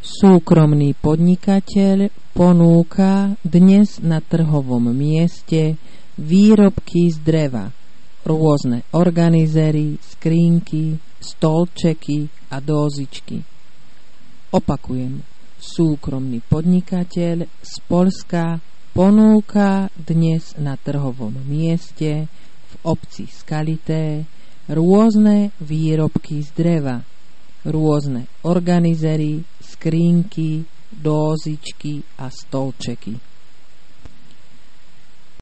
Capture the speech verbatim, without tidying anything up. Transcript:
Súkromný podnikateľ ponúka dnes na trhovom mieste výrobky z dreva, rôzne organizery, skrínky, stolčeky a dózičky. Opakujem, súkromný podnikateľ z Poľska ponúka dnes na trhovom mieste v obci Skalité rôzne výrobky z dreva, rôzne organizery, skrínky, dózičky a stolčeky.